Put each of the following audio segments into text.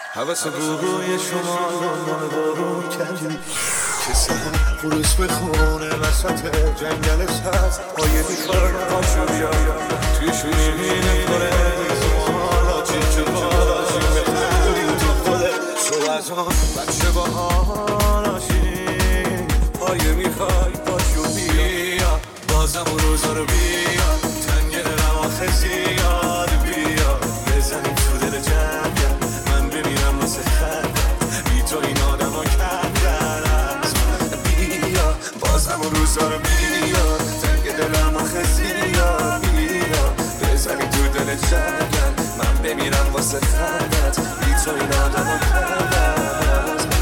حوث بوی شما من بارون کردی که سهر خروس بخونه وسط جنگلش هست پایه میخواد پاشو بیا توی شیرین کنه حالا چی باشی بخوری تو خوده تو از آن بچه با حالاشی پایه میخوای پاشو بیا بازم اون روزا رو بیا تنگ دلم آخه زیاد بیا بزنیم تو دل جنگل من بمیرم واسه خندت بی تو این آدم ها کندن از من بیا بازم اون روزا رو بیا تنگ دلم آخه زیاد بیا بزنیم تو دل جنگل من بمیرم واسه خندت بی تو این آدم ها کندن از من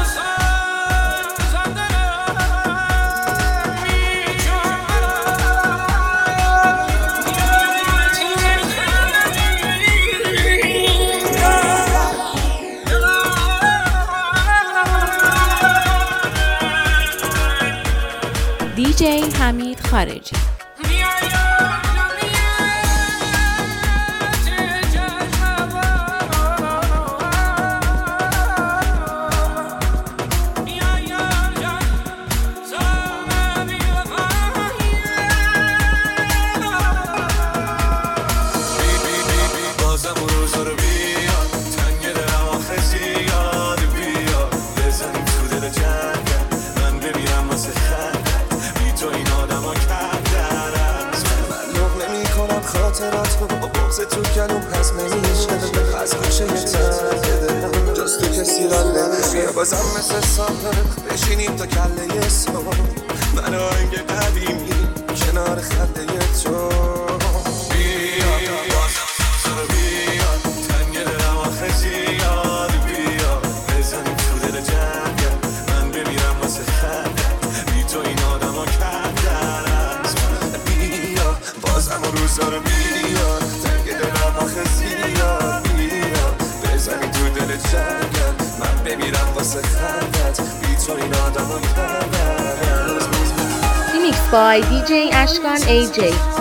دیجی حمید خارجی. تو کلوم هست نمیشه از خوشه یه تنگ دلم جز تو کسی را نمیشه بازم مثل سابق بشینیم تا کله صبح من آهنگ قدیمی کنار خنده تو بیا بازم سوزا رو بیا تنگ دلم آخه زیاد بیا بزنیم تو دل جنگل من بمیرم واسه خندت بی تو این آدم ها کندن از من بیا بازم روزا رو بیا آخه زیاد بیا بزنی تو دل جنگل من بمیرم واسه خندت بی تو این آدم ها کردن Remixed by DJ Ashkan AJ.